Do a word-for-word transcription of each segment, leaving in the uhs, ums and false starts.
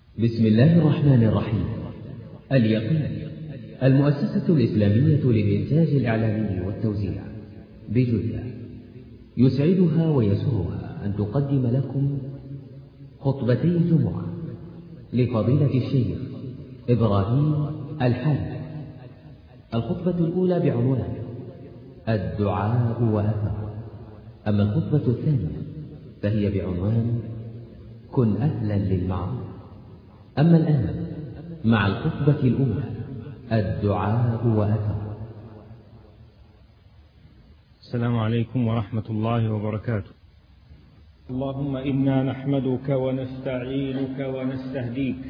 بسم الله الرحمن الرحيم. اليقين، المؤسسة الإسلامية للإنتاج الإعلامي والتوزيع بجدة، يسعدها ويسرها أن تقدم لكم خطبتي الجمعة لفضيلة الشيخ إبراهيم الحلبي. الخطبة الأولى بعنوان الدعاء وأثره، أما الخطبة الثانية فهي بعنوان كن أهلا للمعروف. أما الآن مع الخطبة الأولى الدعاء وأثره. السلام عليكم ورحمة الله وبركاته. اللهم إنا نحمدك ونستعينك ونستهديك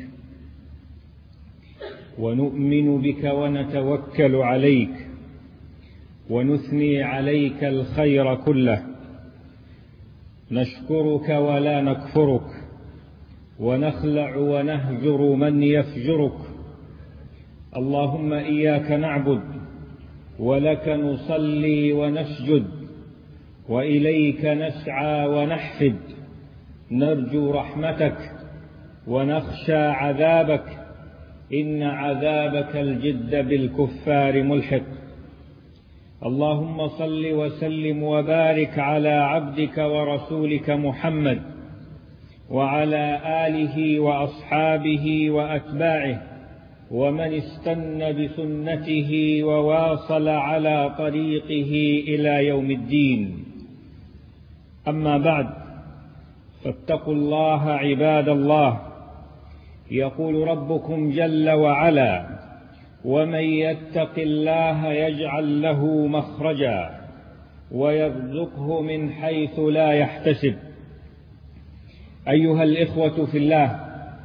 ونؤمن بك ونتوكل عليك ونثني عليك الخير كله، نشكرك ولا نكفرك، ونخلع ونهجر من يفجرك. اللهم إياك نعبد ولك نصلي ونسجد وإليك نسعى ونحفد، نرجو رحمتك ونخشى عذابك، إن عذابك الجد بالكفار ملحق. اللهم صل وسلم وبارك على عبدك ورسولك محمد وعلى آله وأصحابه وأتباعه ومن استنى بسنته وواصل على طريقه إلى يوم الدين. أما بعد، فاتقوا الله عباد الله. يقول ربكم جل وعلا: ومن يتق الله يجعل له مخرجا ويرزقه من حيث لا يحتسب. أيها الإخوة في الله،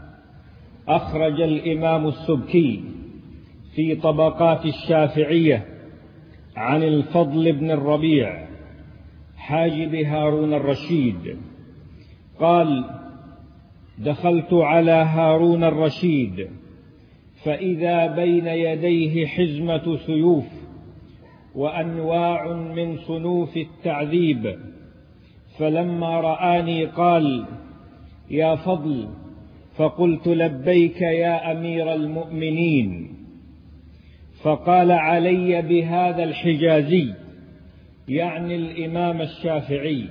أخرج الإمام السبكي في طبقات الشافعية عن الفضل بن الربيع حاجب هارون الرشيد قال: دخلت على هارون الرشيد فإذا بين يديه حزمة سيوف وأنواع من صنوف التعذيب، فلما رآني قال: يا فضل، فقلت: لبيك يا أمير المؤمنين. فقال: علي بهذا الحجازي، يعني الإمام الشافعي.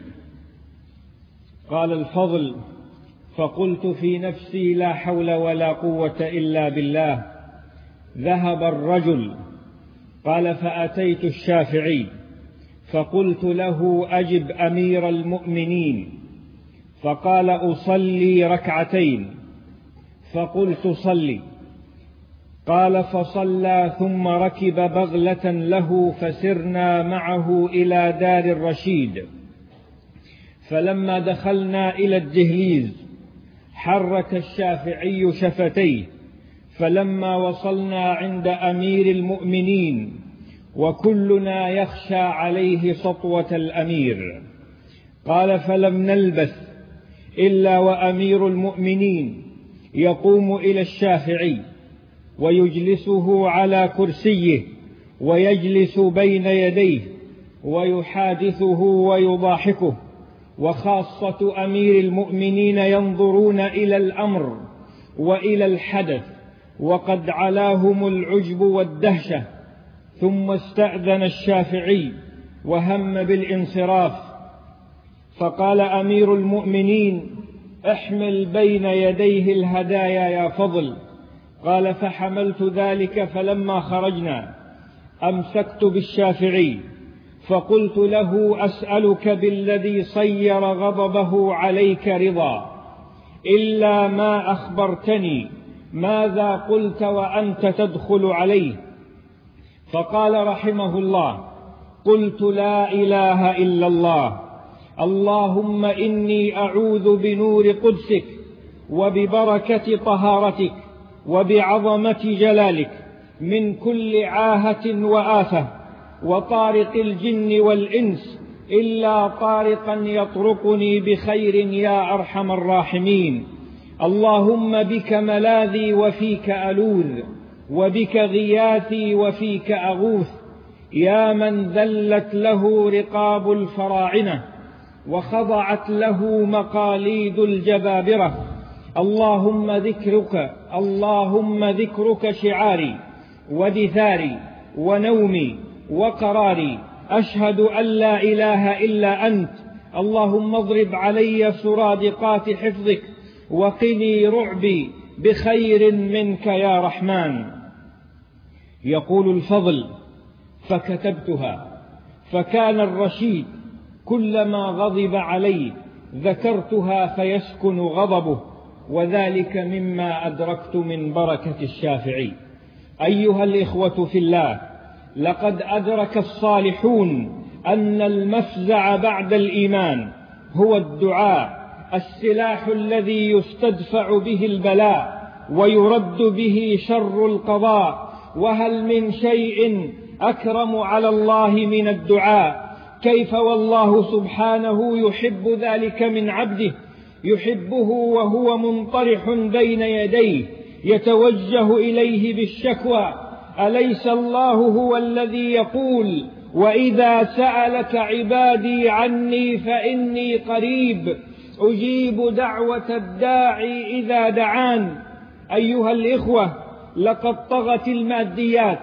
قال الفضل: فقلت في نفسي: لا حول ولا قوة إلا بالله. ذهب الرجل. قال: فأتيت الشافعي فقلت له: أجب أمير المؤمنين. فقال: أصلي ركعتين. فقلت: صلي. قال: فصلى ثم ركب بغلة له فسرنا معه إلى دار الرشيد. فلما دخلنا إلى الدهليز حرك الشافعي شفتيه، فلما وصلنا عند أمير المؤمنين وكلنا يخشى عليه سطوة الأمير، قال: فلم نلبث إلا وأمير المؤمنين يقوم إلى الشافعي ويجلسه على كرسيه ويجلس بين يديه ويحادثه ويضاحكه، وخاصة أمير المؤمنين ينظرون إلى الأمر وإلى الحدث وقد علاهم العجب والدهشة. ثم استأذن الشافعي وهم بالانصراف، فقال أمير المؤمنين: احمل بين يديه الهدايا يا فضل. قال: فحملت ذلك. فلما خرجنا أمسكت بالشافعي فقلت له: أسألك بالذي صير غضبه عليك رضا، إلا ما أخبرتني ماذا قلت وأنت تدخل عليه؟ فقال رحمه الله: قلت: لا إله إلا الله، اللهم إني أعوذ بنور قدسك وببركة طهارتك وبعظمة جلالك من كل عاهة وآفة وطارق الجن والإنس إلا طارقا يطرقني بخير يا أرحم الراحمين. اللهم بك ملاذي وفيك ألوذ، وبك غياثي وفيك أغوث، يا من ذلت له رقاب الفراعنة وخضعت له مقاليد الجبابرة، اللهم ذكرك اللهم ذكرك شعاري ودثاري ونومي وقراري، أشهد أن لا إله إلا أنت، اللهم اضرب علي سرادقات حفظك وقني رعبي بخير منك يا رحمن. يقول الفضل: فكتبتها، فكان الرشيد كلما غضب علي ذكرتها فيسكن غضبه، وذلك مما أدركت من بركة الشافعي. أيها الإخوة في الله، لقد أدرك الصالحون أن المفزع بعد الإيمان هو الدعاء، السلاح الذي يستدفع به البلاء ويرد به شر القضاء. وهل من شيء أكرم على الله من الدعاء؟ كيف والله سبحانه يحب ذلك من عبده، يحبه وهو منطرح بين يديه يتوجه إليه بالشكوى. أليس الله هو الذي يقول: وإذا سألك عبادي عني فإني قريب أجيب دعوة الداعي إذا دعان؟ أيها الإخوة، لقد طغت الماديات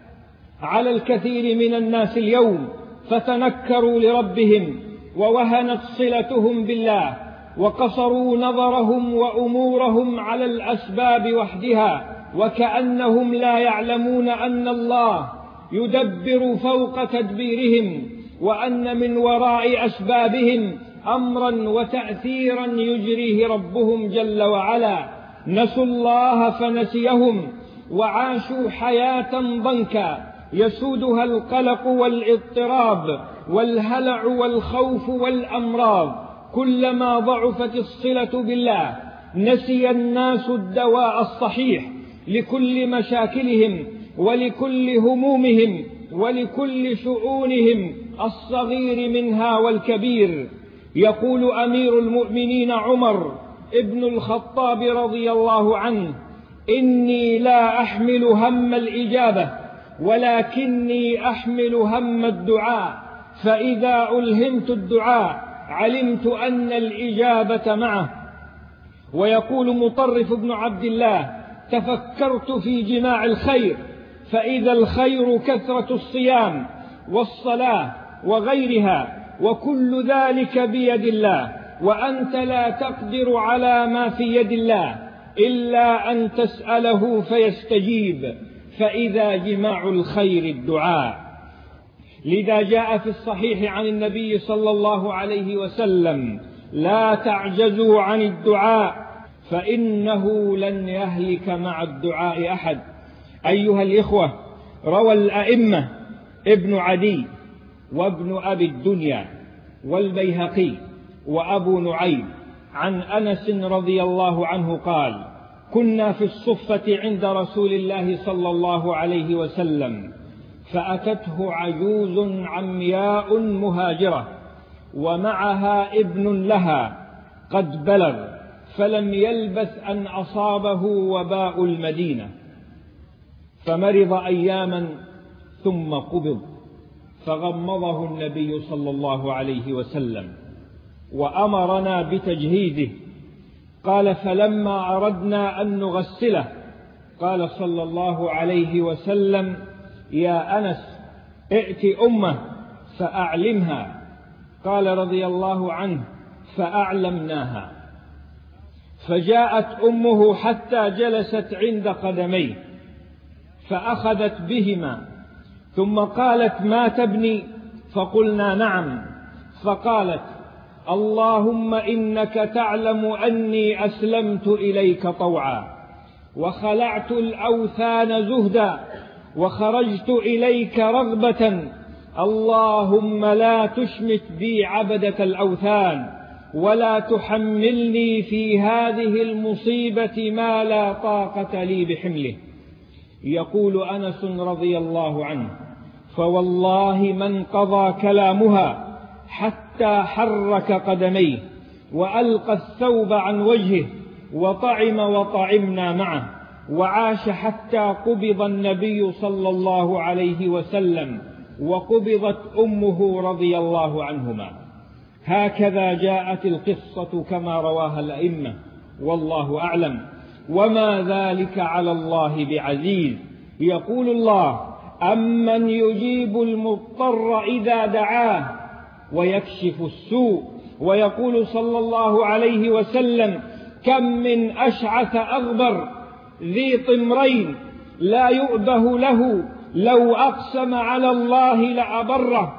على الكثير من الناس اليوم، فتنكروا لربهم ووهنت صلتهم بالله، وقصروا نظرهم وأمورهم على الأسباب وحدها، وكأنهم لا يعلمون أن الله يدبر فوق تدبيرهم، وأن من وراء أسبابهم أمرا وتأثيرا يجريه ربهم جل وعلا. نسوا الله فنسيهم، وعاشوا حياة ضنكا يسودها القلق والاضطراب والهلع والخوف والأمراض. كلما ضعفت الصلة بالله نسي الناس الدواء الصحيح لكل مشاكلهم ولكل همومهم ولكل شؤونهم الصغير منها والكبير. يقول أمير المؤمنين عمر ابن الخطاب رضي الله عنه: إني لا أحمل هم الإجابة ولكني أحمل هم الدعاء، فإذا ألهمت الدعاء علمت أن الإجابة معه. ويقول مطرف بن عبد الله: تفكرت في جماع الخير فإذا الخير كثرة الصيام والصلاة وغيرها، وكل ذلك بيد الله، وأنت لا تقدر على ما في يد الله إلا أن تسأله فيستجيب، فإذا جماع الخير الدعاء. لذا جاء في الصحيح عن النبي صلى الله عليه وسلم: لا تعجزوا عن الدعاء فإنه لن يهلك مع الدعاء أحد. أيها الإخوة، روى الأئمة ابن عدي وابن أبي الدنيا والبيهقي وأبو نعيم عن أنس رضي الله عنه قال: كنا في الصفة عند رسول الله صلى الله عليه وسلم، فأتته عجوز عمياء مهاجرة ومعها ابن لها قد بلغ، فلم يلبث أن أصابه وباء المدينة، فمرض أياما ثم قبض، فغمضه النبي صلى الله عليه وسلم وأمرنا بتجهيزه. قال: فلما أردنا أن نغسله قال صلى الله عليه وسلم: يا أنس، ائت أمه فأعلمها. قال رضي الله عنه: فأعلمناها، فجاءت أمه حتى جلست عند قدميه فأخذت بهما، ثم قالت: ما تبني؟ فقلنا: نعم. فقالت: اللهم إنك تعلم أني أسلمت إليك طوعا، وخلعت الأوثان زهدا، وخرجت إليك رغبة، اللهم لا تشمت بي عبدة الأوثان، ولا تحملني في هذه المصيبة ما لا طاقة لي بحمله. يقول أنس رضي الله عنه: فوالله من قضى كلامها حتى حرك قدميه وألقى الثوب عن وجهه وطعم وطعمنا معه، وعاش حتى قبض النبي صلى الله عليه وسلم وقبضت أمه رضي الله عنهما. هكذا جاءت القصة كما رواها الأئمة، والله أعلم. وما ذلك على الله بعزيز. يقول الله: أمن يجيب المضطر إذا دعاه ويكشف السوء. ويقول صلى الله عليه وسلم: كم من أشعث أغبر ذي طمرين لا يؤبه له لو أقسم على الله لأبره.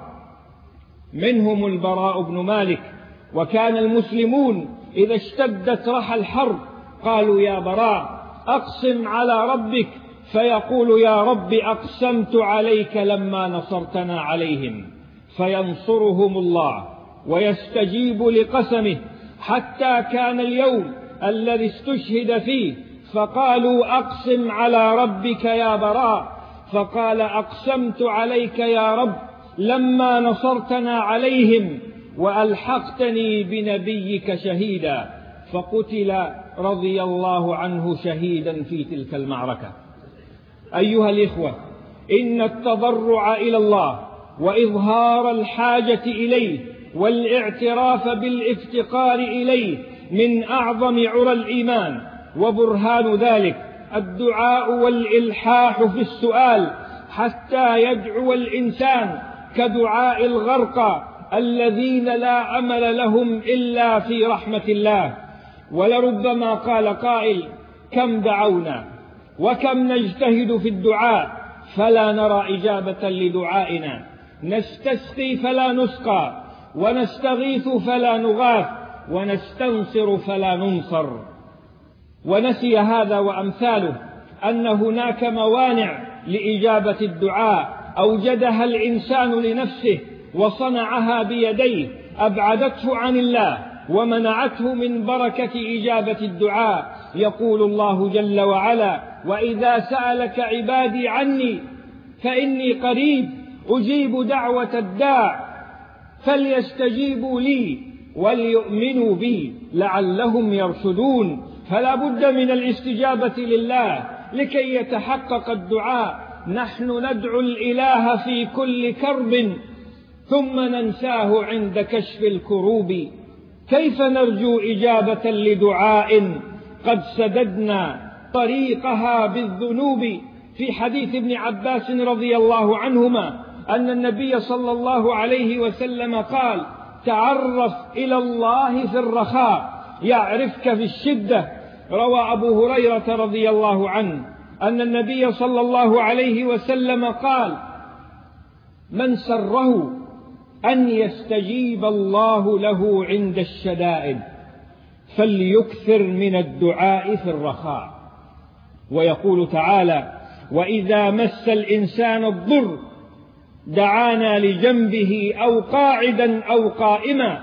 منهم البراء بن مالك. وكان المسلمون إذا اشتدت رحى الحرب قالوا: يا براء أقسم على ربك، فيقول: يا رب أقسمت عليك لما نصرتنا عليهم. فينصرهم الله ويستجيب لقسمه، حتى كان اليوم الذي استشهد فيه فقالوا: أقسم على ربك يا براء، فقال: أقسمت عليك يا رب لما نصرتنا عليهم وألحقتني بنبيك شهيدا. فقتل رضي الله عنه شهيدا في تلك المعركة. أيها الإخوة، إن التضرع إلى الله وإظهار الحاجة إليه والاعتراف بالافتقار إليه من أعظم عرى الإيمان. وبرهان ذلك الدعاء والإلحاح في السؤال، حتى يدعو الإنسان كدعاء الغرقى الذين لا أمل لهم إلا في رحمة الله. ولربما قال قائل: كم دعونا وكم نجتهد في الدعاء فلا نرى إجابة لدعائنا، نستسقي فلا نسقى، ونستغيث فلا نغاث، ونستنصر فلا ننصر. ونسي هذا وأمثاله أن هناك موانع لإجابة الدعاء أوجدها الإنسان لنفسه وصنعها بيديه، أبعدته عن الله ومنعته من بركة إجابة الدعاء. يقول الله جل وعلا: وإذا سألك عبادي عني فإني قريب أجيب دعوة الداع فليستجيبوا لي وليؤمنوا بي لعلهم يرشدون. فلا بد من الاستجابة لله لكي يتحقق الدعاء. نحن ندعو الإله في كل كرب ثم ننساه عند كشف الكروب. كيف نرجو إجابة لدعاء قد سددنا طريقها بالذنوب؟ في حديث ابن عباس رضي الله عنهما أن النبي صلى الله عليه وسلم قال: تعرف إلى الله في الرخاء يعرفك في الشدة. روى أبو هريرة رضي الله عنه أن النبي صلى الله عليه وسلم قال: من سره أن يستجيب الله له عند الشدائد فليكثر من الدعاء في الرخاء. ويقول تعالى: وإذا مس الإنسان الضر دعانا لجنبه أو قاعدا أو قائما،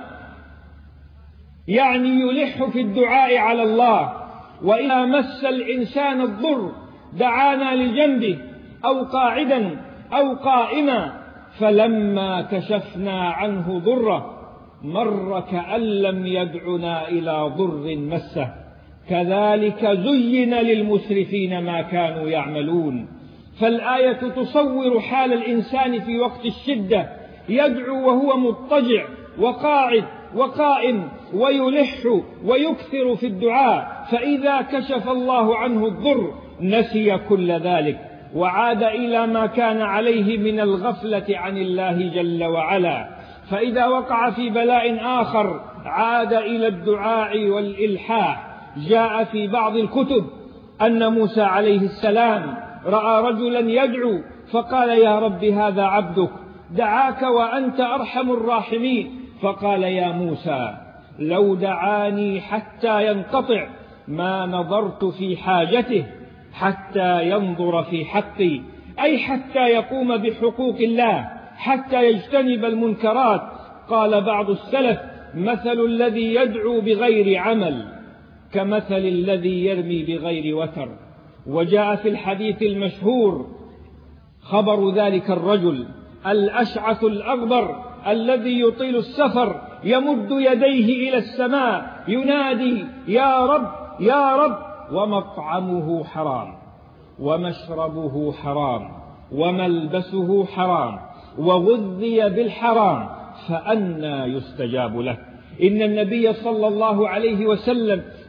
يعني يلح في الدعاء على الله. وإذا مس الإنسان الضر دعانا لجنبه أو قاعدا أو قائما، فلما كشفنا عنه ضره مر كأن لم يدعنا إلى ضر مسه. كذلك زين للمسرفين ما كانوا يعملون. فالآية تصور حال الإنسان في وقت الشدة، يدعو وهو مضطجع وقاعد وقائم ويلح ويكثر في الدعاء، فإذا كشف الله عنه الضر نسي كل ذلك وعاد إلى ما كان عليه من الغفلة عن الله جل وعلا. فإذا وقع في بلاء آخر عاد إلى الدعاء والإلحاح. جاء في بعض الكتب أن موسى عليه السلام رأى رجلا يدعو فقال: يا رب هذا عبدك دعاك وأنت أرحم الراحمين. فقال: يا موسى لو دعاني حتى ينقطع ما نظرت في حاجته حتى ينظر في حقي، أي حتى يقوم بحقوق الله، حتى يجتنب المنكرات. قال بعض السلف: مثل الذي يدعو بغير عمل كمثل الذي يرمي بغير وتر. وجاء في الحديث المشهور خبر ذلك الرجل الأشعث الأغبر الذي يطيل السفر يمد يديه إلى السماء ينادي: يا رب يا رب، ومطعمه حرام ومشربه حرام وملبسه حرام وغذي بالحرام، فأنى يستجاب له؟ إن النبي صلى الله عليه وسلم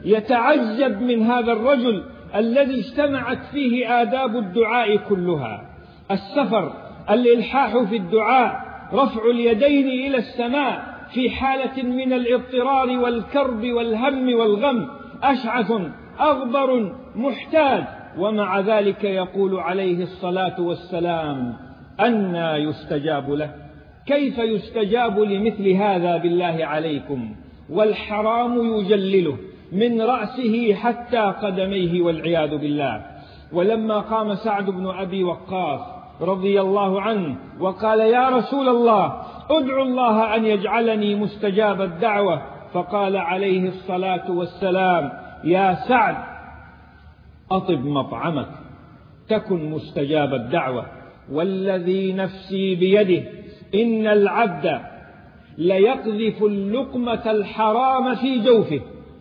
يتعجب من هذا الرجل الذي اجتمعت فيه آداب الدعاء كلها: السفر، الإلحاح في الدعاء، رفع اليدين إلى السماء في حالة من الاضطرار والكرب والهم والغم، أشعث أغبر محتاج، ومع ذلك يقول عليه الصلاة والسلام: أنى يستجاب له؟ كيف يستجاب لمثل هذا بالله عليكم؟ والحرام يجلله من رأسه حتى قدميه والعياذ بالله. ولما قام سعد بن أبي وقاص رضي الله عنه وقال: يا رسول الله، ادعو الله أن يجعلني مستجاب الدعوة، فقال عليه الصلاة والسلام: يا سعد، أطب مطعمك تكن مستجاب الدعوة، والذي نفسي بيده إن العبد ليقذف اللقمة الحرام في جوفه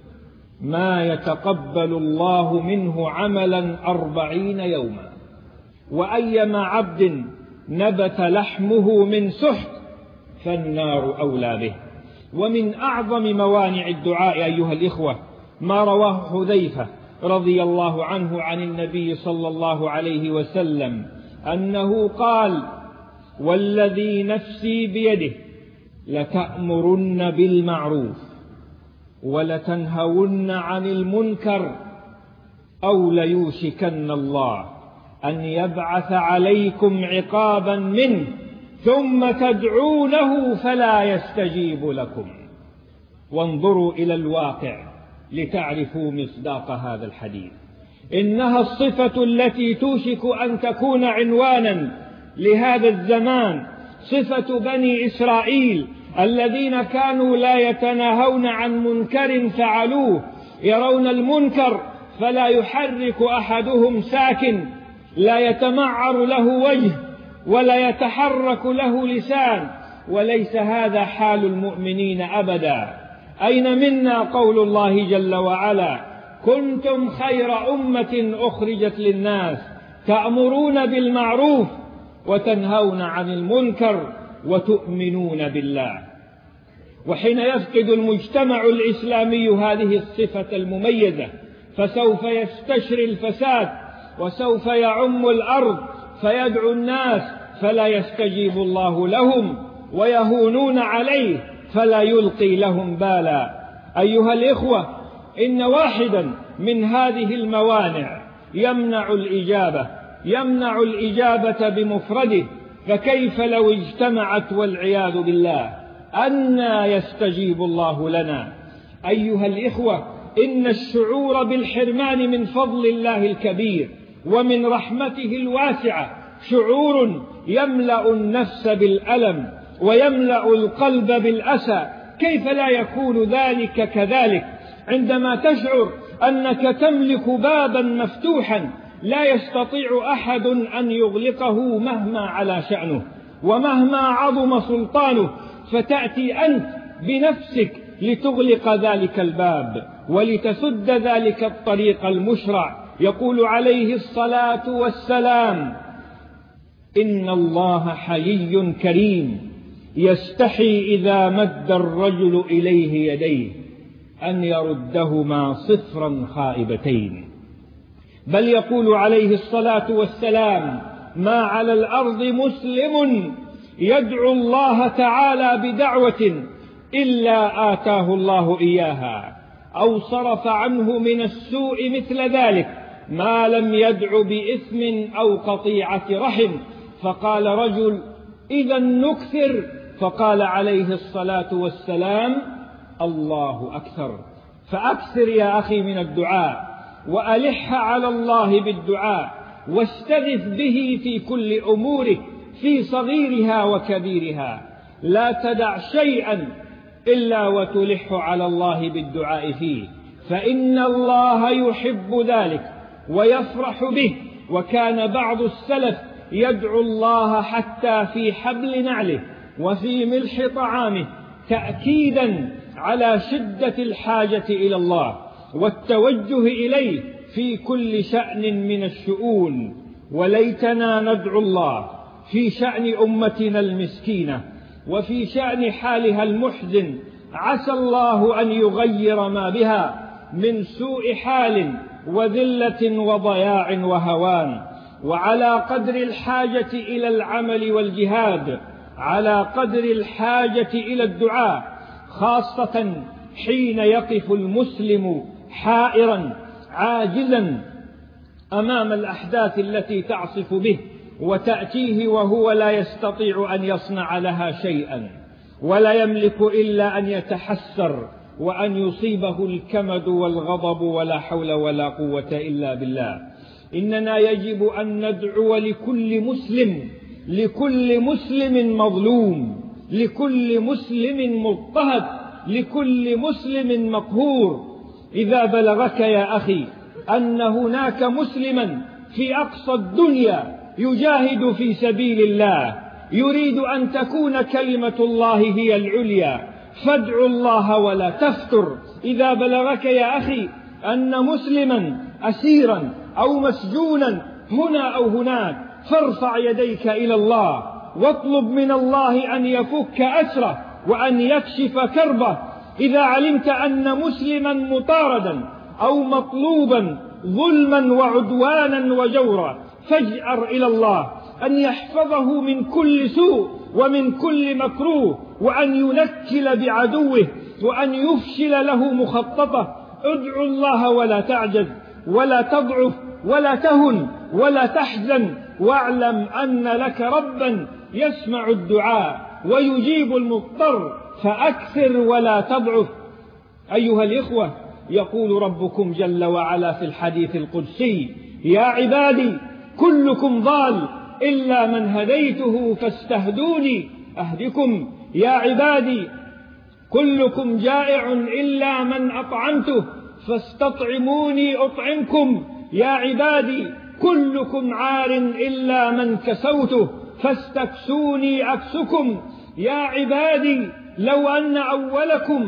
ما يتقبل الله منه عملا أربعين يوما، وأيما عبد نبت لحمه من سحت فالنار أولى به. ومن أعظم موانع الدعاء أيها الإخوة ما رواه حذيفة رضي الله عنه عن النبي صلى الله عليه وسلم أنه قال: والذي نفسي بيده لتأمرن بالمعروف ولتنهون عن المنكر أو ليوشكن الله أن يبعث عليكم عقابا منه ثم تدعونه فلا يستجيب لكم. وانظروا إلى الواقع لتعرفوا مصداق هذا الحديث. إنها الصفة التي توشك أن تكون عنوانا لهذا الزمان، صفة بني إسرائيل الذين كانوا لا يتناهون عن منكر فعلوه، يرون المنكر فلا يحرك أحدهم ساكن، لا يتمعر له وجه ولا يتحرك له لسان، وليس هذا حال المؤمنين أبدا. أين منا قول الله جل وعلا: كنتم خير أمة أخرجت للناس تأمرون بالمعروف وتنهون عن المنكر وتؤمنون بالله. وحين يفقد المجتمع الإسلامي هذه الصفة المميزة فسوف يستشري الفساد وسوف يعم الأرض، فيدعو الناس فلا يستجيب الله لهم، ويهونون عليه فلا يلقي لهم بالا. أيها الإخوة، إن واحدا من هذه الموانع يمنع الإجابة يمنع الإجابة بمفرده، فكيف لو اجتمعت والعياذ بالله؟ أنى يستجيب الله لنا؟ أيها الإخوة، إن الشعور بالحرمان من فضل الله الكبير ومن رحمته الواسعة شعور يملأ النفس بالألم ويملأ القلب بالأسى. كيف لا يكون ذلك كذلك عندما تشعر أنك تملك بابا مفتوحا لا يستطيع أحد أن يغلقه مهما على شأنه ومهما عظم سلطانه، فتأتي أنت بنفسك لتغلق ذلك الباب ولتسد ذلك الطريق المشرع. يقول عليه الصلاة والسلام: إن الله حيي كريم يستحي إذا مد الرجل إليه يديه أن يردهما صفرا خائبتين. بل يقول عليه الصلاة والسلام: ما على الأرض مسلم يدعو الله تعالى بدعوة إلا آتاه الله إياها أو صرف عنه من السوء مثل ذلك ما لم يدع بإثم أو قطيعة رحم. فقال رجل: إذا نكثر. فقال عليه الصلاة والسلام: الله أكثر. فأكثر يا أخي من الدعاء، وألح على الله بالدعاء، واستغث به في كل أمورك في صغيرها وكبيرها. لا تدع شيئا إلا وتلح على الله بالدعاء فيه، فإن الله يحب ذلك ويفرح به. وكان بعض السلف يدعو الله حتى في حبل نعله وفي ملح طعامه، تأكيدا على شدة الحاجة إلى الله والتوجه إليه في كل شأن من الشؤون. وليتنا ندعو الله في شأن أمتنا المسكينة وفي شأن حالها المحزن، عسى الله أن يغير ما بها من سوء حال وذلة وضياع وهوان. وعلى قدر الحاجة إلى العمل والجهاد، على قدر الحاجة إلى الدعاء، خاصة حين يقف المسلم حائرا عاجزا أمام الأحداث التي تعصف به وتأتيه وهو لا يستطيع أن يصنع لها شيئا، ولا يملك إلا أن يتحسر وأن يصيبه الكمد والغضب، ولا حول ولا قوة إلا بالله. إننا يجب أن ندعو لكل مسلم، لكل مسلم مظلوم، لكل مسلم مضطهد، لكل مسلم مقهور. إذا بلغك يا أخي أن هناك مسلما في أقصى الدنيا يجاهد في سبيل الله، يريد أن تكون كلمة الله هي العليا، فادعوا الله ولا تفتر. إذا بلغك يا أخي أن مسلما أسيرا أو مسجونا هنا أو هناك، فارفع يديك إلى الله واطلب من الله أن يفك أسره وأن يكشف كربه. إذا علمت أن مسلما مطاردا أو مطلوبا ظلما وعدوانا وجورا، فاجأر إلى الله أن يحفظه من كل سوء ومن كل مكروه، وأن ينكل بعدوه، وأن يفشل له مخططه. ادعو الله ولا تعجز ولا تضعف ولا تهن ولا تحزن، واعلم أن لك ربا يسمع الدعاء ويجيب المضطر، فأكثر ولا تضعف. أيها الإخوة، يقول ربكم جل وعلا في الحديث القدسي: يا عبادي كلكم ضال إلا من هديته فاستهدوني أهدكم. يا عبادي كلكم جائع إلا من أطعمته فاستطعموني أطعمكم. يا عبادي كلكم عار إلا من كسوته فاستكسوني أكسكم. يا عبادي لو أن أولكم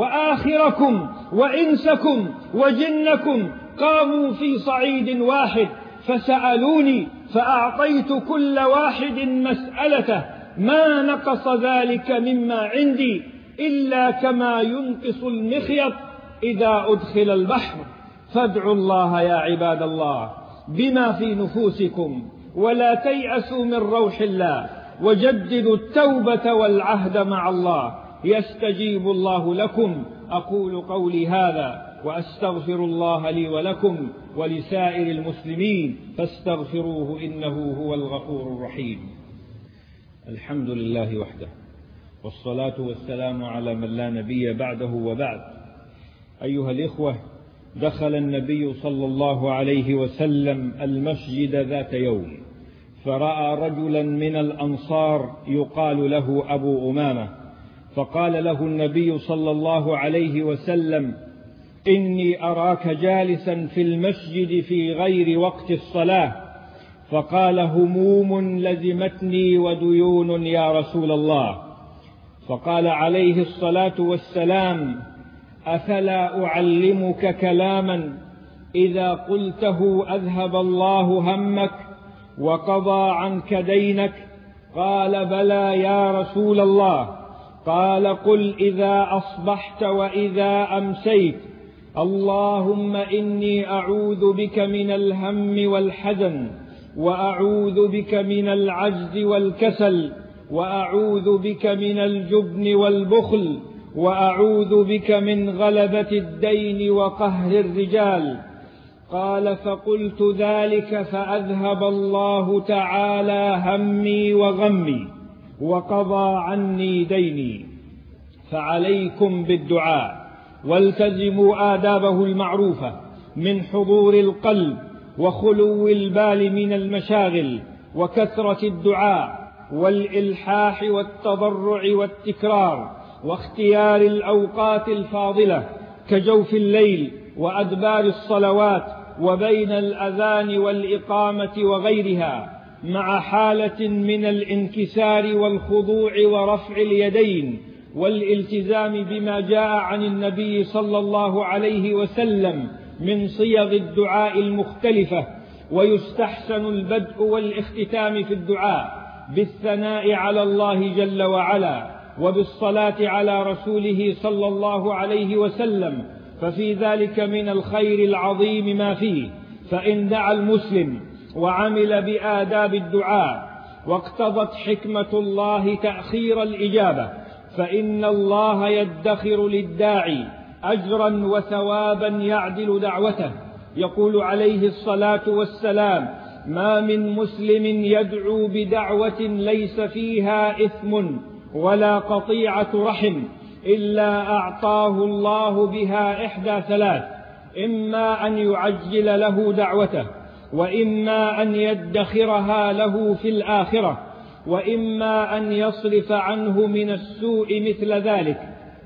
وآخركم وإنسكم وجنكم قاموا في صعيد واحد فسألوني فأعطيت كل واحد مسألته، ما نقص ذلك مما عندي إلا كما ينقص المخيط إذا أدخل البحر. فادعوا الله يا عباد الله بما في نفوسكم، ولا تيأسوا من روح الله، وجددوا التوبة والعهد مع الله، يستجيب الله لكم. أقول قولي هذا وأستغفر الله لي ولكم ولسائر المسلمين، فاستغفروه إنه هو الغفور الرحيم. الحمد لله وحده، والصلاة والسلام على من لا نبي بعده، وبعد. أيها الإخوة، دخل النبي صلى الله عليه وسلم المسجد ذات يوم، فرأى رجلا من الأنصار يقال له أبو أمامة، فقال له النبي صلى الله عليه وسلم: إني أراك جالسا في المسجد في غير وقت الصلاة. فقال: هموم لزمتني وديون يا رسول الله. فقال عليه الصلاة والسلام: أفلا أعلمك كلاما إذا قلته أذهب الله همك وقضى عنك دينك؟ قال: بلى يا رسول الله. قال: قل إذا أصبحت وإذا أمسيت: اللهم إني أعوذ بك من الهم والحزن، وأعوذ بك من العجز والكسل، وأعوذ بك من الجبن والبخل، وأعوذ بك من غلبة الدين وقهر الرجال. قال: فقلت ذلك فأذهب الله تعالى همي وغمي وقضى عني ديني. فعليكم بالدعاء، والتزموا آدابه المعروفة من حضور القلب وخلو البال من المشاغل، وكثرة الدعاء والإلحاح والتضرع والتكرار، واختيار الأوقات الفاضلة كجوف الليل وأدبار الصلوات وبين الأذان والإقامة وغيرها، مع حالة من الانكسار والخضوع ورفع اليدين والالتزام بما جاء عن النبي صلى الله عليه وسلم من صيغ الدعاء المختلفة. ويستحسن البدء والاختتام في الدعاء بالثناء على الله جل وعلا، وبالصلاة على رسوله صلى الله عليه وسلم، ففي ذلك من الخير العظيم ما فيه. فإن دعا المسلم وعمل بآداب الدعاء واقتضت حكمة الله تأخير الإجابة، فإن الله يدخر للداعي أجرا وثوابا يعدل دعوته. يقول عليه الصلاة والسلام: ما من مسلم يدعو بدعوة ليس فيها إثم ولا قطيعة رحم إلا أعطاه الله بها إحدى ثلاث: إما أن يعجل له دعوته، وإما أن يدخرها له في الآخرة، وإما أن يصرف عنه من السوء مثل ذلك.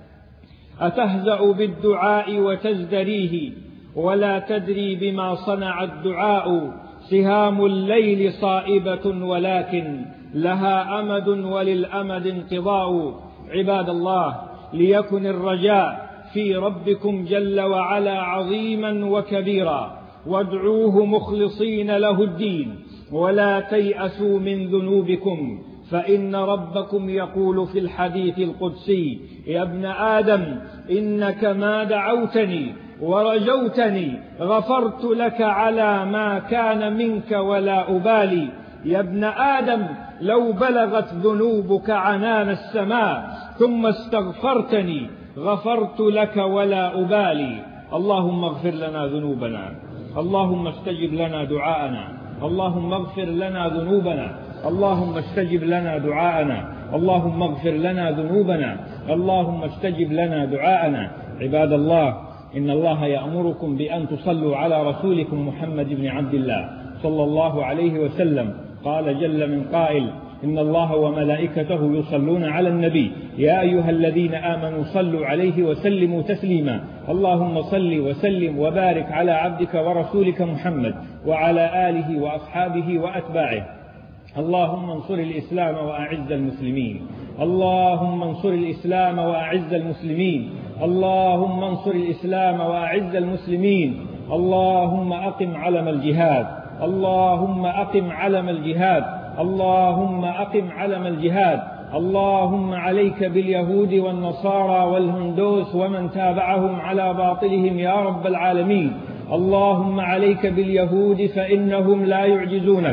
أتهزأ بالدعاء وتزدريه ولا تدري بما صنع الدعاء؟ سهام الليل صائبة ولكن لها أمد وللأمد انقضاء. عباد الله، ليكن الرجاء في ربكم جل وعلا عظيما وكبيرا، وادعوه مخلصين له الدين، ولا تيأسوا من ذنوبكم، فإن ربكم يقول في الحديث القدسي: يا ابن آدم إنك ما دعوتني ورجوتني غفرت لك على ما كان منك ولا أبالي. يا ابن آدم لو بلغت ذنوبك عنان السماء ثم استغفرتني غفرت لك ولا أبالي. اللهم اغفر لنا ذنوبنا، اللهم استجب لنا دعاءنا، اللهم اغفر لنا ذنوبنا، اللهم استجب لنا دعاءنا، اللهم اغفر لنا ذنوبنا، اللهم استجب لنا دعاءنا. عباد الله، إن الله يأمركم بأن تصلوا على رسولكم محمد بن عبد الله صلى الله عليه وسلم. قال جل من قائل: إن الله وملائكته يصلون على النبي يا أيها الذين آمنوا صلوا عليه وسلموا تسليما. اللهم صل وسلم وبارك على عبدك ورسولك محمد وعلى آله وأصحابه وأتباعه. اللهم انصر الإسلام وأعز المسلمين، اللهم انصر الإسلام وأعز المسلمين، اللهم انصر الإسلام وأعز المسلمين. اللهم أقم علم الجهاد، اللهم أقم علم الجهاد، اللهم أقم علم الجهاد. اللهم عليك باليهود والنصارى والهندوس ومن تابعهم على باطلهم يا رب العالمين. اللهم عليك باليهود فإنهم لا يعجزونك،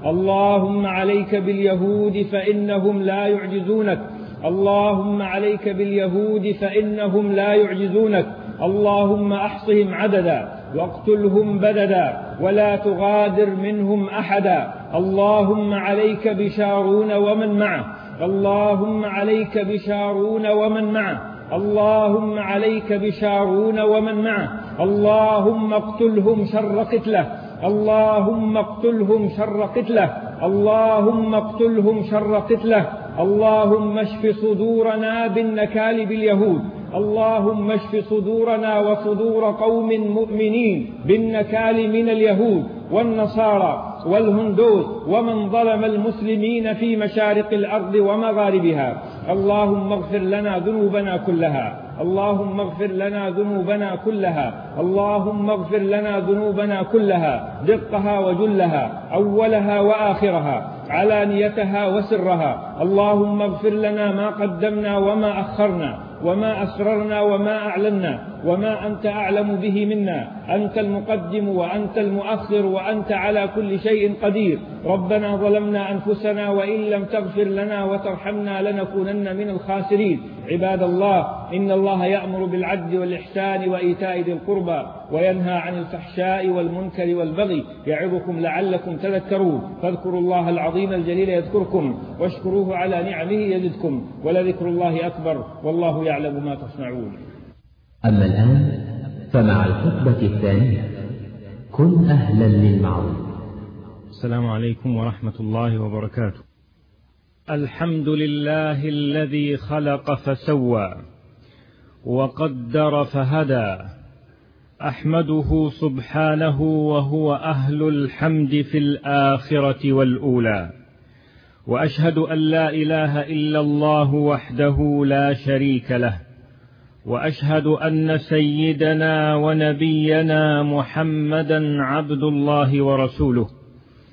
اللهم عليك باليهود فإنهم لا يعجزونك، اللهم عليك باليهود فإنهم لا يعجزونك. اللهم أحصهم عددا واقتلهم بددا ولا تغادر منهم أحدا. اللهم عليك بشارون ومن معه، اللهم عليك بشارون ومن معه، اللهم عليك بشارون ومن معه. اللهم اقتلهم شر قتله، اللهم اقتلهم شر قتله، اللهم اقتلهم شر قتله. اللهم اشف صدورنا بالنكال باليهود، اللهم اشف صدورنا وصدور قوم مؤمنين بالنكال من اليهود والنصارى والهندوس ومن ظلم المسلمين في مشارق الأرض ومغاربها. اللهم اغفر لنا ذنوبنا كلها، اللهم اغفر لنا ذنوبنا كلها، اللهم اغفر لنا ذنوبنا كلها، دقها وجلها، أولها وآخرها، علانيتها وسرها. اللهم اغفر لنا ما قدمنا وما أخرنا وما أسررنا وما أعلنا وما أنت أعلم به منا. أنت المقدم وأنت المؤخر وأنت على كل شيء قدير. ربنا ظلمنا أنفسنا وإن لم تغفر لنا وترحمنا لنكونن من الخاسرين. عباد الله، إن الله يأمر بالعدل والإحسان وإيتاء ذي القربى وينهى عن الفحشاء والمنكر والبغي يعظكم لعلكم تذكرون. فاذكروا الله العظيم الجليل يذكركم واشكروه على نعمه يزدكم ولذكر الله أكبر والله يعلم ما تصنعون. أما الآن فمع الخطبة الثانية: كن أهلا للمعروف. السلام عليكم ورحمة الله وبركاته. الحمد لله الذي خلق فسوى وقدر فهدى، أحمده سبحانه وهو أهل الحمد في الآخرة والأولى، وأشهد أن لا إله إلا الله وحده لا شريك له، وأشهد أن سيدنا ونبينا محمدا عبد الله ورسوله،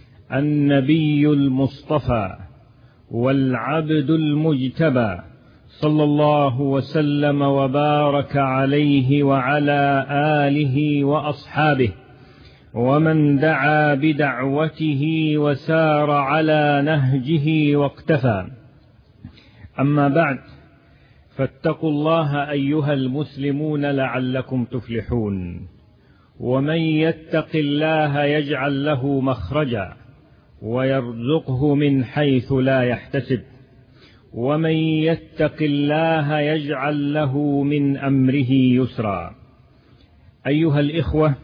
النبي المصطفى والعبد المجتبى، صلى الله وسلم وبارك عليه وعلى آله وأصحابه ومن دعا بدعوته وسار على نهجه واقتفى. أما بعد، فاتقوا الله أيها المسلمون لعلكم تفلحون. ومن يتق الله يجعل له مخرجا ويرزقه من حيث لا يحتسب، ومن يتق الله يجعل له من أمره يسرا. أيها الإخوة،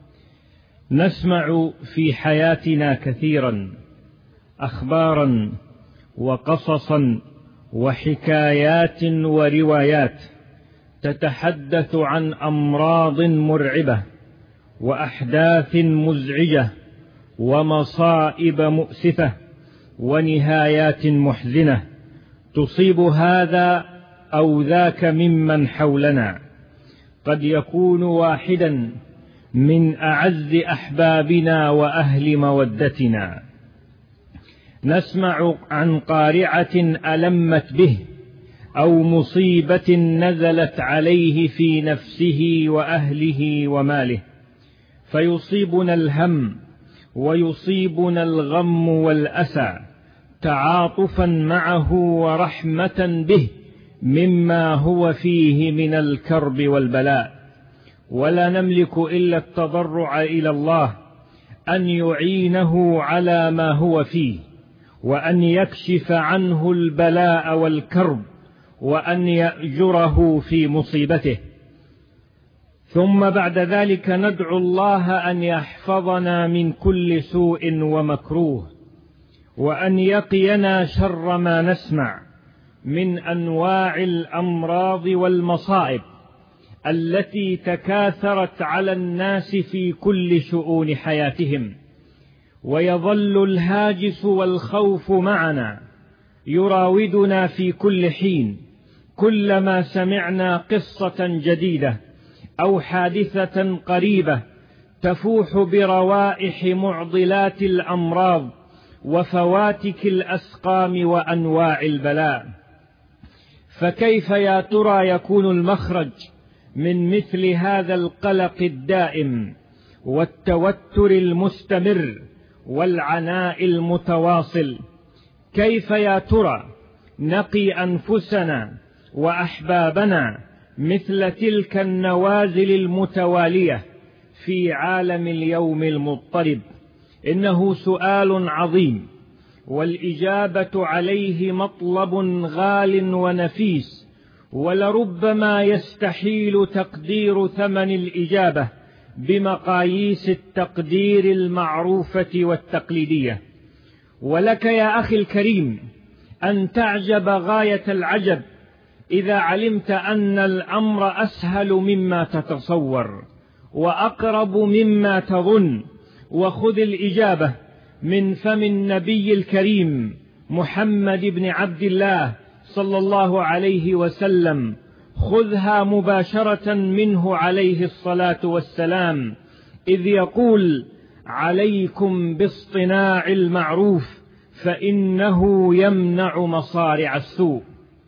نسمع في حياتنا كثيرا أخبارا وقصصا وحكايات وروايات تتحدث عن أمراض مرعبة وأحداث مزعجة ومصائب مؤسفة ونهايات محزنة تصيب هذا أو ذاك ممن حولنا، قد يكون واحدا من أعز أحبابنا وأهل مودتنا. نسمع عن قارعة ألمت به أو مصيبة نزلت عليه في نفسه وأهله وماله، فيصيبنا الهم ويصيبنا الغم والأسى تعاطفا معه ورحمة به مما هو فيه من الكرب والبلاء، ولا نملك إلا التضرع إلى الله أن يعينه على ما هو فيه، وأن يكشف عنه البلاء والكرب، وأن يأجره في مصيبته. ثم بعد ذلك ندعو الله أن يحفظنا من كل سوء ومكروه، وأن يقينا شر ما نسمع من أنواع الأمراض والمصائب التي تكاثرت على الناس في كل شؤون حياتهم. ويظل الهاجس والخوف معنا يراودنا في كل حين، كلما سمعنا قصة جديدة أو حادثة قريبة تفوح بروائح معضلات الأمراض وفواتك الأسقام وأنواع البلاء. فكيف يا ترى يكون المخرج من مثل هذا القلق الدائم والتوتر المستمر والعناء المتواصل؟ كيف يا ترى نقي أنفسنا وأحبابنا مثل تلك النوازل المتوالية في عالم اليوم المضطرب؟ إنه سؤال عظيم، والإجابة عليه مطلب غال ونفيس، ولربما يستحيل تقدير ثمن الإجابة بمقاييس التقدير المعروفة والتقليدية. ولك يا أخي الكريم أن تعجب غاية العجب إذا علمت أن الأمر أسهل مما تتصور وأقرب مما تظن. وخذ الإجابة من فم النبي الكريم محمد بن عبد الله صلى الله عليه وسلم، خذها مباشرة منه عليه الصلاة والسلام، إذ يقول: عليكم باصطناع المعروف فإنه يمنع مصارع السوء.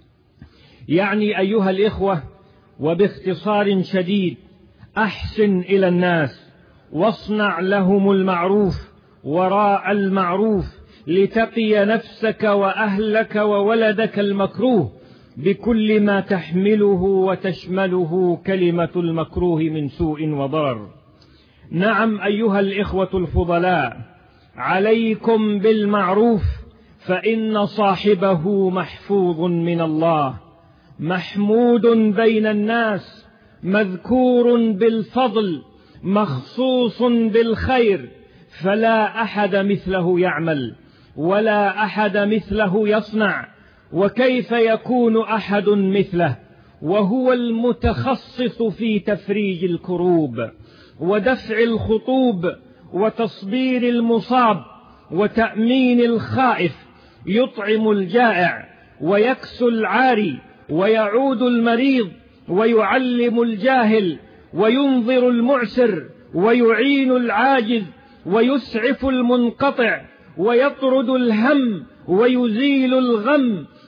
يعني أيها الإخوة، وباختصار شديد، أحسن إلى الناس واصنع لهم المعروف وراء المعروف لتقي نفسك وأهلك وولدك المكروه بكل ما تحمله وتشمله كلمة المكروه من سوء وضرر. نعم أيها الإخوة الفضلاء، عليكم بالمعروف فإن صاحبه محفوظ من الله، محمود بين الناس، مذكور بالفضل، مخصوص بالخير، فلا أحد مثله يعمل ولا أحد مثله يصنع. وكيف يكون أحد مثله وهو المتخصص في تفريج الكروب ودفع الخطوب وتصبير المصاب وتأمين الخائف، يطعم الجائع ويكسو العاري ويعود المريض ويعلم الجاهل وينظر المعسر ويعين العاجز ويسعف المنقطع ويطرد الهم ويزيل الغم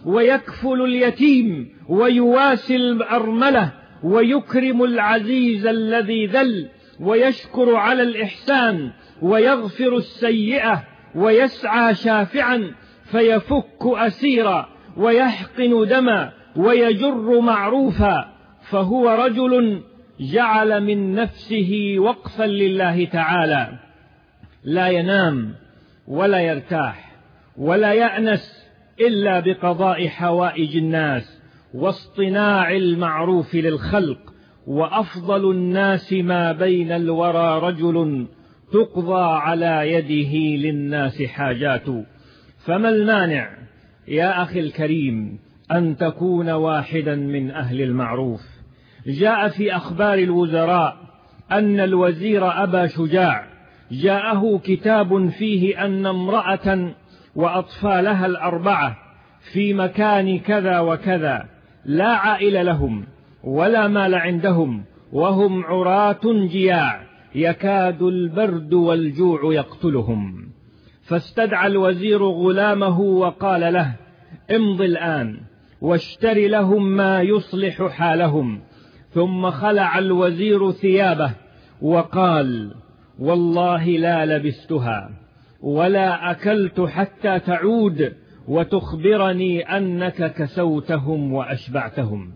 ويكفل اليتيم ويواسي الأرملة ويكرم العزيز الذي ذل ويشكر على الإحسان ويغفر السيئة ويسعى شافعا فيفك أسيرا ويحقن دما ويجر معروفا، فهو رجل جعل من نفسه وقفا لله تعالى، لا ينام ولا يرتاح ولا يأنس إلا بقضاء حوائج الناس واصطناع المعروف للخلق. وأفضل الناس ما بين الورى رجل تقضى على يده للناس حاجات. فما المانع يا أخي الكريم أن تكون واحدا من أهل المعروف؟ جاء في أخبار الوزراء أن الوزير أبا شجاع جاءه كتاب فيه أن امرأة وأطفالها الأربعة في مكان كذا وكذا لا عائل لهم ولا مال عندهم وهم عراة جياع يكاد البرد والجوع يقتلهم. فاستدعى الوزير غلامه وقال له: امض الآن واشتر لهم ما يصلح حالهم. ثم خلع الوزير ثيابه وقال: والله لا لبستها ولا أكلت حتى تعود وتخبرني أنك كسوتهم وأشبعتهم.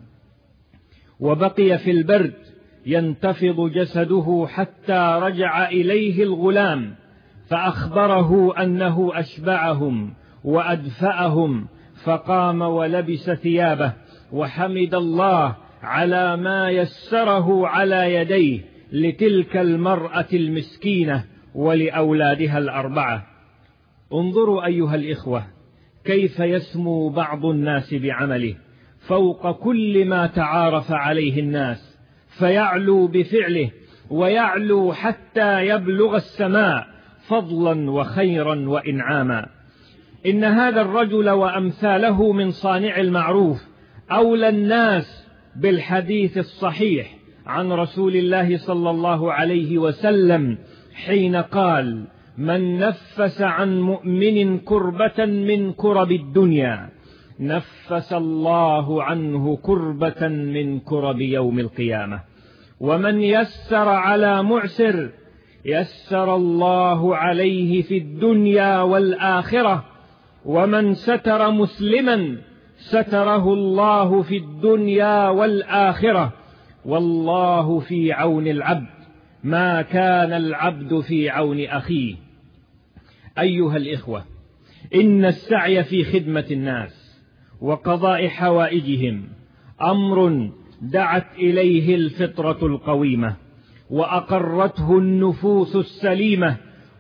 وبقي في البرد ينتفض جسده حتى رجع إليه الغلام فأخبره أنه أشبعهم وأدفأهم، فقام ولبس ثيابه وحمد الله على ما يسره على يديه لتلك المرأة المسكينة ولأولادها الأربعة. انظروا أيها الإخوة كيف يسمو بعض الناس بعمله فوق كل ما تعارف عليه الناس، فيعلو بفعله ويعلو حتى يبلغ السماء فضلا وخيرا وإنعاما. إن هذا الرجل وأمثاله من صانع المعروف أولى الناس بالحديث الصحيح عن رسول الله صلى الله عليه وسلم حين قال: من نفس عن مؤمن كربة من كرب الدنيا نفس الله عنه كربة من كرب يوم القيامة. ومن يسر على معسر يسر الله عليه في الدنيا والآخرة. ومن ستر مسلما ستره الله في الدنيا والآخرة. والله في عون العبد ما كان العبد في عون أخيه. أيها الإخوة، إن السعي في خدمة الناس وقضاء حوائجهم أمر دعت إليه الفطرة القويمة وأقرته النفوس السليمة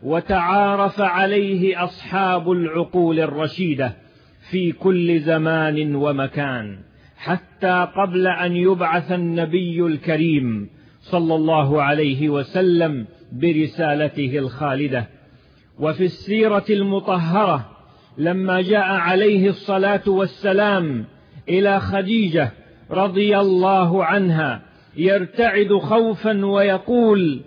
وتعارف عليه أصحاب العقول الرشيدة في كل زمان ومكان، حتى قبل أن يبعث النبي الكريم صلى الله عليه وسلم برسالته الخالدة. وفي السيرة المطهرة لما جاء عليه الصلاة والسلام إلى خديجة رضي الله عنها يرتعد خوفا ويقول: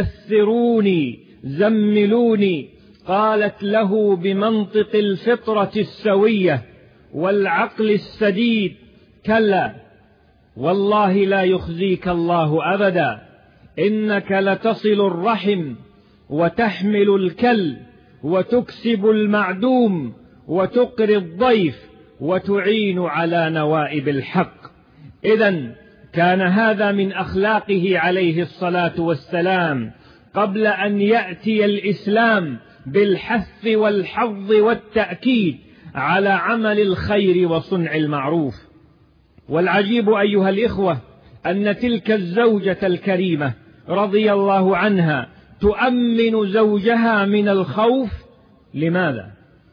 دثروني زملوني، قالت له بمنطق الفطرة السوية والعقل السديد: كلا والله لا يخزيك الله أبدا، إنك لتصل الرحم وتحمل الكل وتكسب المعدوم وتقري الضيف وتعين على نوائب الحق. إذن كان هذا من أخلاقه عليه الصلاة والسلام قبل أن يأتي الإسلام بالحث والحظ والتأكيد على عمل الخير وصنع المعروف. والعجيب أيها الإخوة أن تلك الزوجة الكريمة رضي الله عنها تؤمن زوجها من الخوف. لماذا؟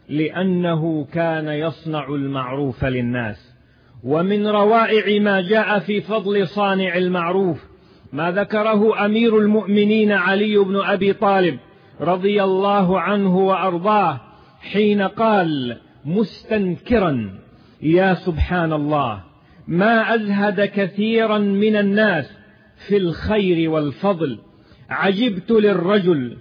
لأنه كان يصنع المعروف للناس. ومن روائع ما جاء في فضل صانع المعروف ما ذكره أمير المؤمنين علي بن أبي طالب رضي الله عنه وأرضاه حين قال مستنكرا: يا سبحان الله، ما أزهد كثيرا من الناس في الخير والفضل. عجبت للرجل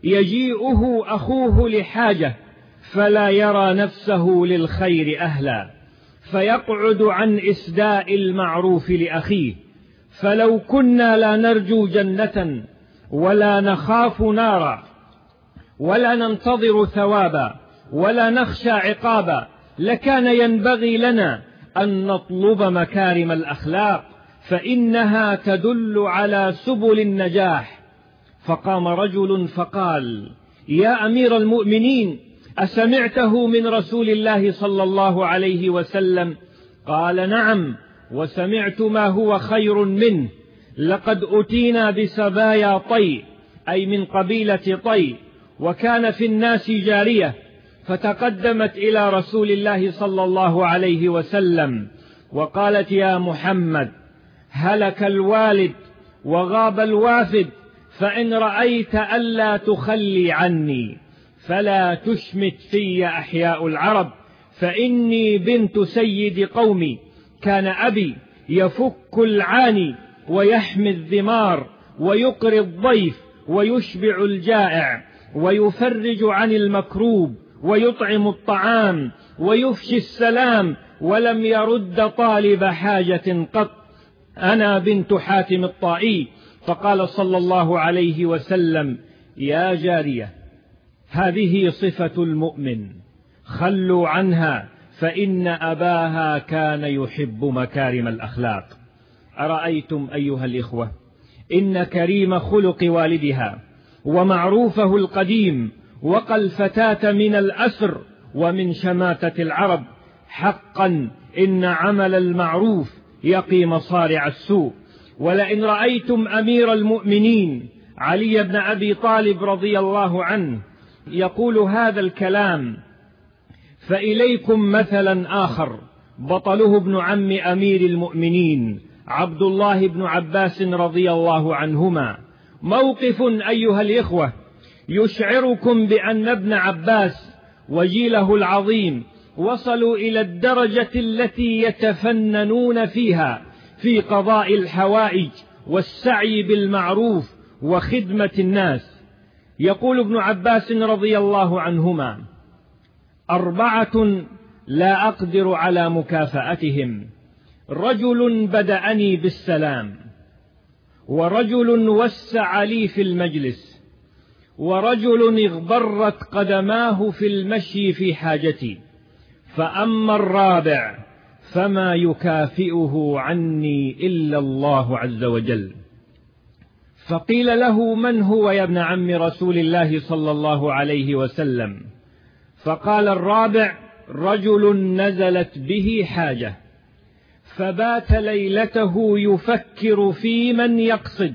يجيئه أخوه لحاجة فلا يرى نفسه للخير أهلا، فيقعد عن إسداء المعروف لأخيه. فلو كنا لا نرجو جنة ولا نخاف نارا ولا ننتظر ثوابا ولا نخشى عقابا لكان ينبغي لنا أن نطلب مكارم الأخلاق، فإنها تدل على سبل النجاح. فقام رجل فقال: يا أمير المؤمنين، أسمعته من رسول الله صلى الله عليه وسلم؟ قال: نعم، وسمعت ما هو خير منه. لقد أتينا بسبايا طي، أي من قبيلة طي، وكان في الناس جارية، فتقدمت إلى رسول الله صلى الله عليه وسلم وقالت: يا محمد، هلك الوالد وغاب الوافد، فإن رأيت ألا تخلي عني فلا تشمت في أحياء العرب، فإني بنت سيد قومي، كان أبي يفك العاني ويحمي الذمار ويقري الضيف ويشبع الجائع ويفرج عن المكروب ويطعم الطعام ويفشي السلام، ولم يرد طالب حاجة قط. أنا بنت حاتم الطائي. فقال صلى الله عليه وسلم: يا جارية، هذه صفة المؤمن، خلوا عنها، فإن أباها كان يحب مكارم الأخلاق. أرأيتم أيها الإخوة إن كريم خلق والدها ومعروفه القديم وقى الفتاة من الأسر ومن شماتة العرب. حقا إن عمل المعروف يقي مصارع السوء. ولئن رأيتم أمير المؤمنين علي بن أبي طالب رضي الله عنه يقول هذا الكلام، فإليكم مثلا آخر بطله ابن عم أمير المؤمنين عبد الله بن عباس رضي الله عنهما. موقف أيها الإخوة يشعركم بأن ابن عباس وجيله العظيم وصلوا إلى الدرجة التي يتفننون فيها في قضاء الحوائج والسعي بالمعروف وخدمة الناس. يقول ابن عباس رضي الله عنهما: أربعة لا أقدر على مكافأتهم: رجل بدأني بالسلام، ورجل وسع لي في المجلس، ورجل اغبرت قدماه في المشي في حاجتي، فأما الرابع فما يكافئه عني إلا الله عز وجل. فقيل له: من هو يا ابن عم رسول الله صلى الله عليه وسلم؟ فقال: الرابع رجل نزلت به حاجة فبات ليلته يفكر في من يقصد،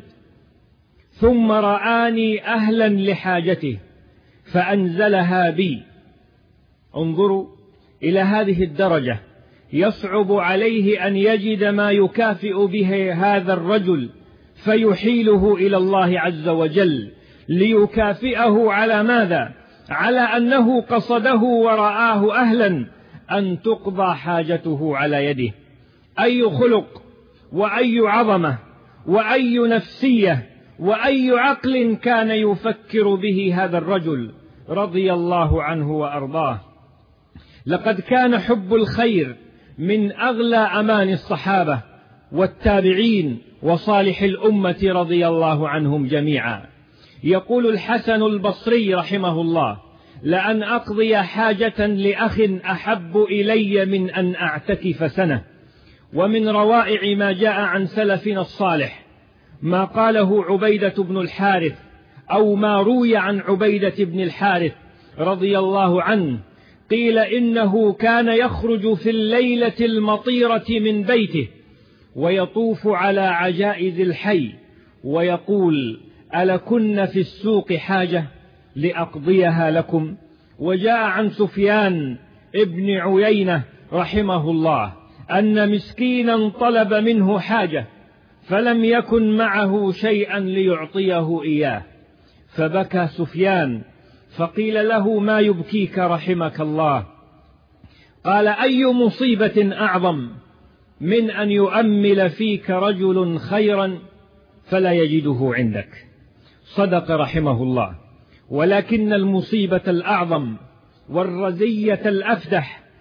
ثم رآني أهلا لحاجته فأنزلها بي. انظروا إلى هذه الدرجة، يصعب عليه أن يجد ما يكافئ به هذا الرجل فيحيله إلى الله عز وجل ليكافئه على ماذا؟ على أنه قصده ورآه أهلا أن تقضى حاجته على يده. أي خلق وأي عظمة وأي نفسية وأي عقل كان يفكر به هذا الرجل رضي الله عنه وأرضاه. لقد كان حب الخير من أغلى أمان الصحابة والتابعين وصالح الأمة رضي الله عنهم جميعا. يقول الحسن البصري رحمه الله: لأن أقضي حاجة لأخ أحب إلي من أن أعتكف سنة. ومن روائع ما جاء عن سلفنا الصالح ما قاله عبيدة بن الحارث، أو ما روي عن عبيدة بن الحارث رضي الله عنه، قيل إنه كان يخرج في الليلة المطيرة من بيته ويطوف على عجائز الحي ويقول: ألكن في السوق حاجة لأقضيها لكم؟ وجاء عن سفيان ابن عيينة رحمه الله أن مسكينا طلب منه حاجة فلم يكن معه شيئا ليعطيه إياه، فبكى سفيان فقيل له: ما يبكيك رحمك الله؟ قال: أي مصيبة أعظم من أن يؤمل فيك رجل خيرا فلا يجده عندك؟ صدق رحمه الله. ولكن المصيبة الأعظم والرزية الأفدح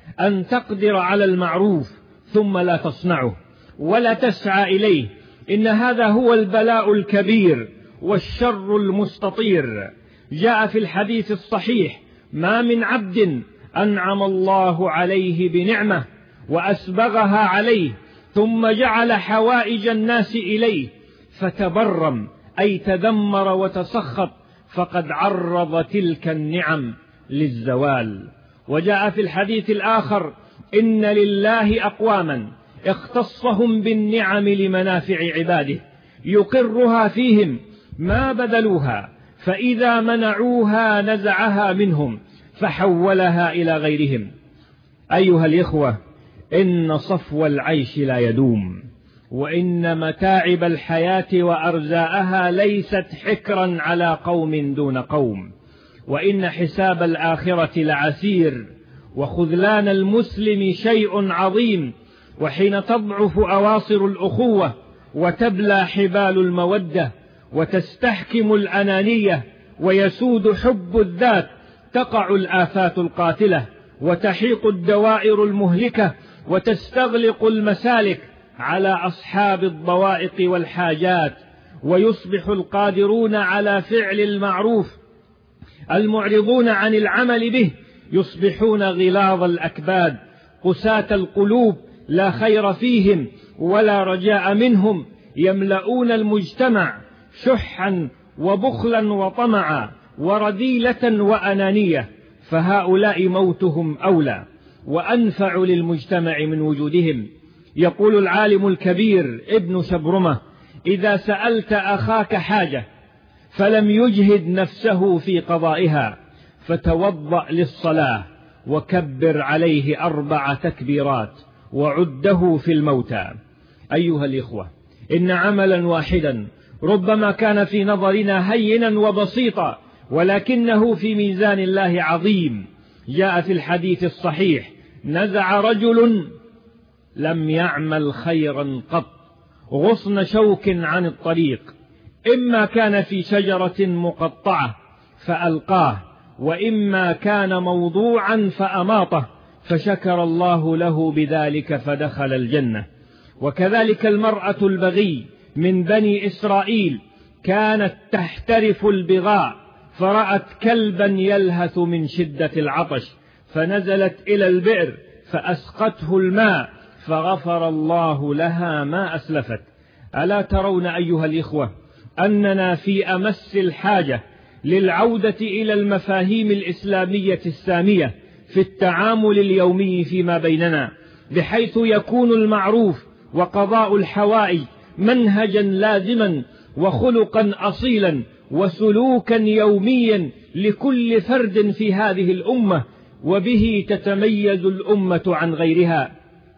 أن تقدر على المعروف ثم لا تصنعه ولا تسعى إليه. إن هذا هو البلاء الكبير والشر المستطير. جاء في الحديث الصحيح: ما من عبد أنعم الله عليه بنعمة وأسبغها عليه ثم جعل حوائج الناس إليه فتبرم أي تذمر وتسخط فقد عرض تلك النعم للزوال. وجاء في الحديث الآخر: إن لله أقواما اختصهم بالنعم لمنافع عباده يقرها فيهم ما بذلوها، فإذا منعوها نزعها منهم فحولها إلى غيرهم. أيها الإخوة، إن صفو العيش لا يدوم، وإن متاعب الحياة وأرزاءها ليست حكرا على قوم دون قوم، وإن حساب الآخرة لعسير، وخذلان المسلم شيء عظيم. وحين تضعف أواصر الأخوة وتبلى حبال المودة وتستحكم الأنانية ويسود حب الذات تقع الآفات القاتلة وتحيق الدوائر المهلكة وتستغلق المسالك على أصحاب الضوائق والحاجات، ويصبح القادرون على فعل المعروف المعرضون عن العمل به يصبحون غلاظ الأكباد قساة القلوب لا خير فيهم ولا رجاء منهم، يملؤون المجتمع شحا وبخلا وطمعا ورذيلة وأنانية، فهؤلاء موتهم أولى وأنفع للمجتمع من وجودهم. يقول العالم الكبير ابن شبرمة: إذا سألت أخاك حاجة فلم يجهد نفسه في قضائها فتوضأ للصلاة وكبر عليه أربع تكبيرات وعده في الموتى. أيها الإخوة، إن عملا واحدا ربما كان في نظرنا هينا وبسيطا ولكنه في ميزان الله عظيم. جاء في الحديث الصحيح: نزع رجل لم يعمل خيرا قط غصن شوك عن الطريق، إما كان في شجرة مقطعة فألقاه، وإما كان موضوعا فأماطه، فشكر الله له بذلك فدخل الجنة. وكذلك المرأة البغي من بني إسرائيل كانت تحترف البغاء فرأت كلبا يلهث من شدة العطش فنزلت إلى البئر فأسقته الماء فغفر الله لها ما أسلفت. ألا ترون أيها الإخوة أننا في أمس الحاجة للعودة إلى المفاهيم الإسلامية السامية في التعامل اليومي فيما بيننا، بحيث يكون المعروف وقضاء الحوائج منهجا لازما وخلقا أصيلا وسلوكا يوميا لكل فرد في هذه الأمة، وبه تتميز الأمة عن غيرها.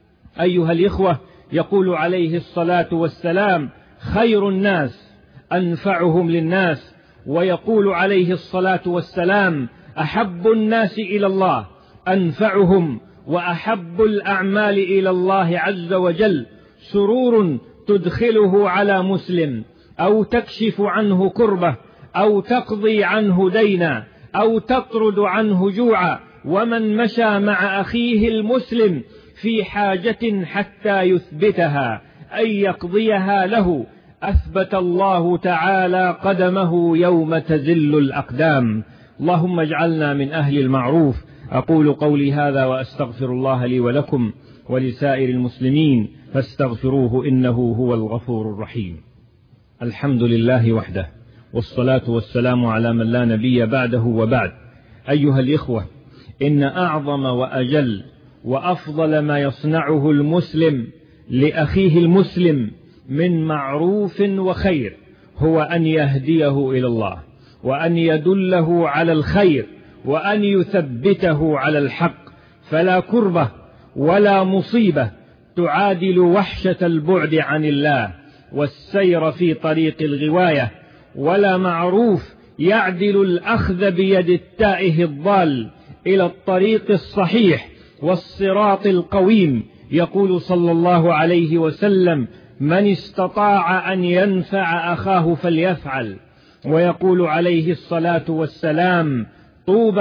أيها الإخوة، يقول عليه الصلاة والسلام: خير الناس أنفعهم للناس. ويقول عليه الصلاة والسلام: أحب الناس إلى الله أنفعهم، وأحب الأعمال إلى الله عز وجل سرور تدخله على مسلم، أو تكشف عنه كربة، أو تقضي عنه دينا، أو تطرد عنه جوعا. ومن مشى مع أخيه المسلم في حاجة حتى يثبتها أي يقضيها له أثبت الله تعالى قدمه يوم تزل الأقدام. اللهم اجعلنا من أهل المعروف. أقول قولي هذا وأستغفر الله لي ولكم ولسائر المسلمين فاستغفروه إنه هو الغفور الرحيم. الحمد لله وحده، والصلاة والسلام على من لا نبي بعده وبعد. أيها الإخوة، إن أعظم وأجل وأفضل ما يصنعه المسلم لأخيه المسلم من معروف وخير هو أن يهديه إلى الله، وأن يدله على الخير، وأن يثبته على الحق. فلا كربة ولا مصيبة تعادل وحشة البعد عن الله والسير في طريق الغواية، ولا معروف يعدل الأخذ بيد التائه الضال إلى الطريق الصحيح والصراط القويم. يقول صلى الله عليه وسلم: من استطاع أن ينفع أخاه فليفعل. ويقول عليه الصلاة والسلام: طوبى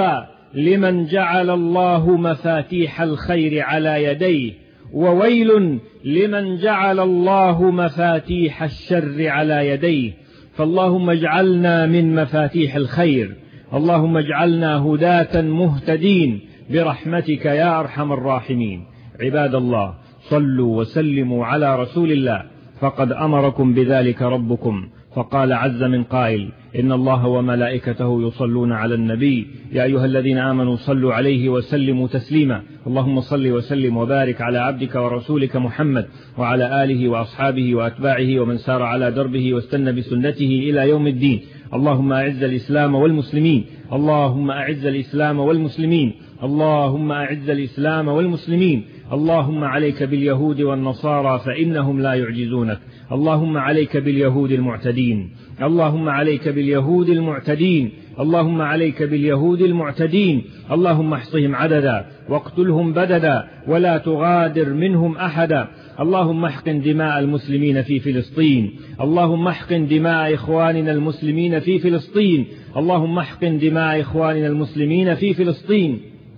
لمن جعل الله مفاتيح الخير على يديه، وويل لمن جعل الله مفاتيح الشر على يديه. فاللهم اجعلنا من مفاتيح الخير، اللهم اجعلنا هداة مهتدين برحمتك يا أرحم الراحمين. عباد الله، صلوا وسلموا على رسول الله، فقد أمركم بذلك ربكم، فقال عز من قائل: إن الله وملائكته يصلون على النبي يا أيها الذين آمنوا صلوا عليه وسلموا تسليما. اللهم صل وسلم وبارك على عبدك ورسولك محمد وعلى آله وأصحابه وأتباعه ومن سار على دربه واستنى بسنته إلى يوم الدين. اللهم أعز الإسلام والمسلمين، اللهم أعز الإسلام والمسلمين، اللهم أعز الإسلام والمسلمين. اللهم عليك باليهود والنصارى فإنهم لا يعجزونك. اللهم عليك باليهود المعتدين، اللهم عليك باليهود المعتدين، اللهم عليك باليهود المعتدين. اللهم احصهم عددا واقتلهم بددا ولا تغادر منهم أحدا. اللهم احقن دماء المسلمين في فلسطين، اللهم احقن دماء إخواننا المسلمين في فلسطين، اللهم احقن دماء إخواننا المسلمين في فلسطين.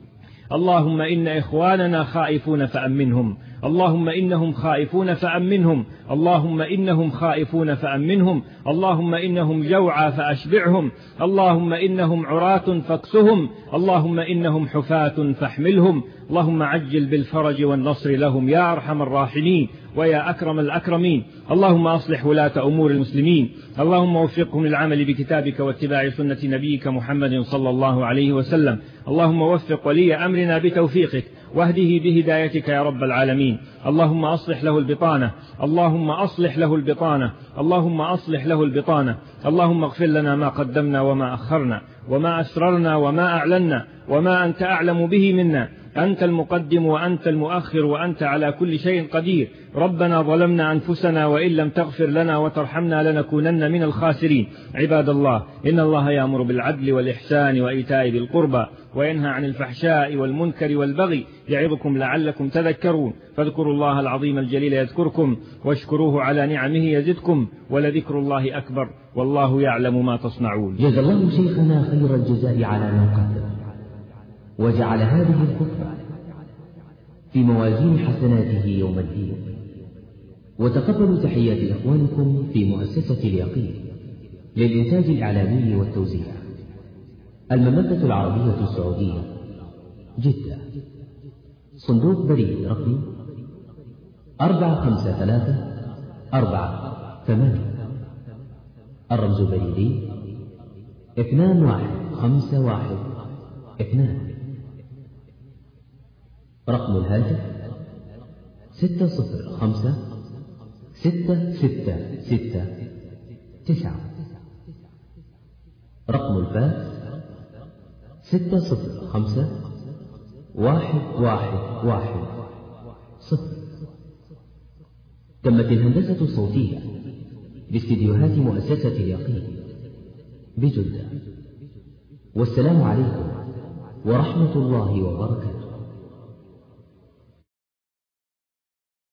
اللهم إن إخواننا خائفون فأمنهم، اللهم إنهم خائفون فأمنهم، اللهم إنهم خائفون فأمنهم، اللهم إنهم جوعى فأشبعهم، اللهم إنهم عراة فاكسهم، اللهم إنهم حفاة فاحملهم. اللهم عجل بالفرج والنصر لهم يا أرحم الراحمين ويا أكرم الأكرمين. اللهم أصلح ولاة أمور المسلمين، اللهم وفقهم للعمل بكتابك واتباع سنة نبيك محمد صلى الله عليه وسلم. اللهم وفق ولي أمرنا بتوفيقك واهده بهدايتك يا رب العالمين. اللهم أصلح له البطانة، اللهم أصلح له البطانة، اللهم أصلح له البطانة. اللهم اغفر لنا ما قدمنا وما أخرنا وما أسررنا وما أعلنا وما أنت أعلم به منا. أنت المقدم وأنت المؤخر وأنت على كل شيء قدير. ربنا ظلمنا أنفسنا وإن لم تغفر لنا وترحمنا لنكونن من الخاسرين. عباد الله، إن الله يأمر بالعدل والإحسان وإيتاء ذي القربى وينهى عن الفحشاء والمنكر والبغي يعظكم لعلكم تذكرون. فاذكروا الله العظيم الجليل يذكركم واشكروه على نعمه يزدكم ولذكر الله أكبر والله يعلم ما تصنعون. جزا الله شيخنا خير الجزاء على ما قدم، وجعل هذه الخطبة في موازين حسناته يوم الدين. وتقبلوا تحيات إخوانكم في مؤسسة اليقين للإنتاج الإعلامي والتوزيع، المملكة العربية السعودية، جدة. صندوق بريد رقم أربعة خمسة ثلاثة أربعة ثمانية. الرمز البريدي اثنان واحد خمسة واحد اثنان. رقم الهاتف ستة صفر خمسة ستة ستة ستة تسعة. رقم الفاكس ستة صفر خمسة واحد واحد واحد صفر. تمت الهندسة الصوتية باستديوهات مؤسسة اليقين بجدة. والسلام عليكم ورحمة الله وبركاته.